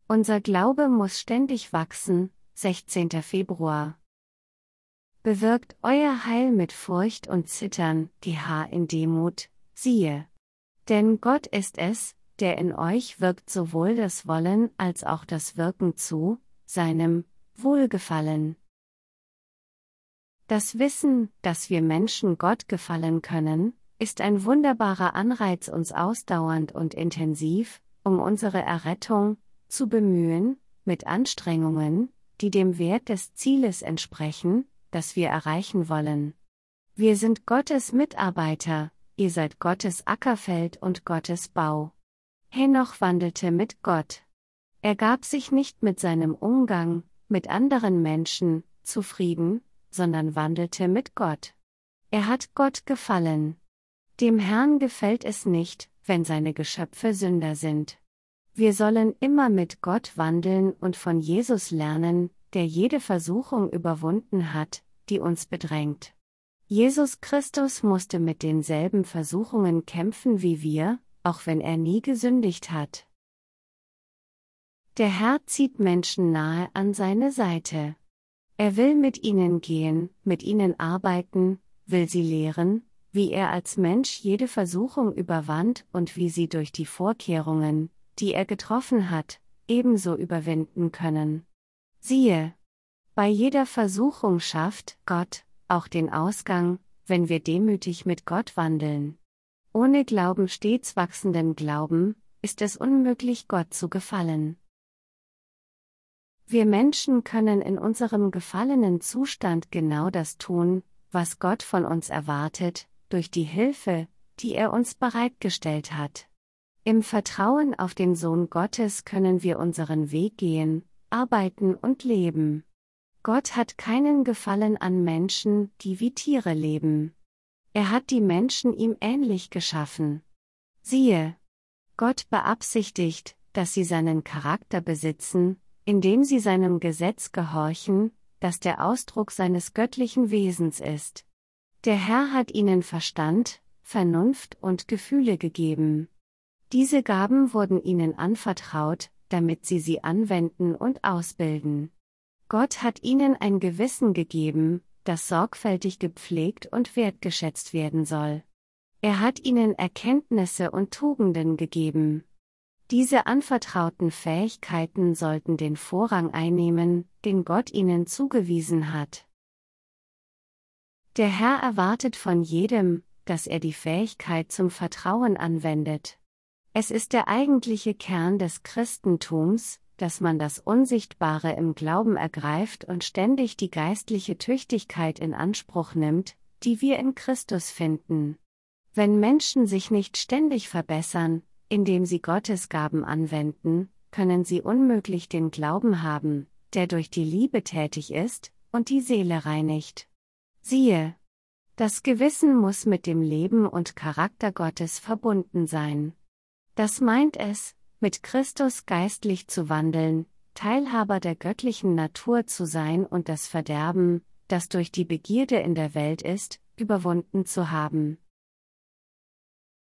Unser Glaube muss ständig wachsen. 16. Februar. Bewirkt euer Heil mit Furcht und Zittern, in Demut, siehe. Denn Gott ist es, der in euch wirkt sowohl das Wollen als auch das Wirken zu seinem Wohlgefallen. Das Wissen, dass wir Menschen Gott gefallen können, ist ein wunderbarer Anreiz, uns ausdauernd und intensiv, um unsere Errettung, zu bemühen, mit Anstrengungen, die dem Wert des Zieles entsprechen, das wir erreichen wollen. Wir sind Gottes Mitarbeiter, ihr seid Gottes Ackerfeld und Gottes Bau. Henoch wandelte mit Gott. Er gab sich nicht mit seinem Umgang mit anderen Menschen zufrieden, sondern wandelte mit Gott. Er hat Gott gefallen. Dem Herrn gefällt es nicht, wenn seine Geschöpfe Sünder sind. Wir sollen immer mit Gott wandeln und von Jesus lernen, der jede Versuchung überwunden hat, die uns bedrängt. Jesus Christus musste mit denselben Versuchungen kämpfen wie wir, auch wenn er nie gesündigt hat. Der Herr zieht Menschen nahe an seine Seite. Er will mit ihnen gehen, mit ihnen arbeiten, will sie lehren, wie er als Mensch jede Versuchung überwand und wie sie durch die Vorkehrungen, die er getroffen hat, ebenso überwinden können. Siehe, bei jeder Versuchung schafft Gott auch den Ausgang, wenn wir demütig mit Gott wandeln. Ohne Glauben, stets wachsenden Glauben, ist es unmöglich, Gott zu gefallen. Wir Menschen können in unserem gefallenen Zustand genau das tun, was Gott von uns erwartet, durch die Hilfe, die er uns bereitgestellt hat. Im Vertrauen auf den Sohn Gottes können wir unseren Weg gehen, arbeiten und leben. Gott hat keinen Gefallen an Menschen, die wie Tiere leben. Er hat die Menschen ihm ähnlich geschaffen. Siehe, Gott beabsichtigt, dass sie seinen Charakter besitzen, indem sie seinem Gesetz gehorchen, das der Ausdruck seines göttlichen Wesens ist. Der Herr hat ihnen Verstand, Vernunft und Gefühle gegeben. Diese Gaben wurden ihnen anvertraut, damit sie anwenden und ausbilden. Gott hat ihnen ein Gewissen gegeben, das sorgfältig gepflegt und wertgeschätzt werden soll. Er hat ihnen Erkenntnisse und Tugenden gegeben. Diese anvertrauten Fähigkeiten sollten den Vorrang einnehmen, den Gott ihnen zugewiesen hat. Der Herr erwartet von jedem, dass er die Fähigkeit zum Vertrauen anwendet. Es ist der eigentliche Kern des Christentums, dass man das Unsichtbare im Glauben ergreift und ständig die geistliche Tüchtigkeit in Anspruch nimmt, die wir in Christus finden. Wenn Menschen sich nicht ständig verbessern, indem sie Gottes Gaben anwenden, können sie unmöglich den Glauben haben, der durch die Liebe tätig ist und die Seele reinigt. Siehe, das Gewissen muss mit dem Leben und Charakter Gottes verbunden sein. Das meint es, mit Christus geistlich zu wandeln, Teilhaber der göttlichen Natur zu sein und das Verderben, das durch die Begierde in der Welt ist, überwunden zu haben.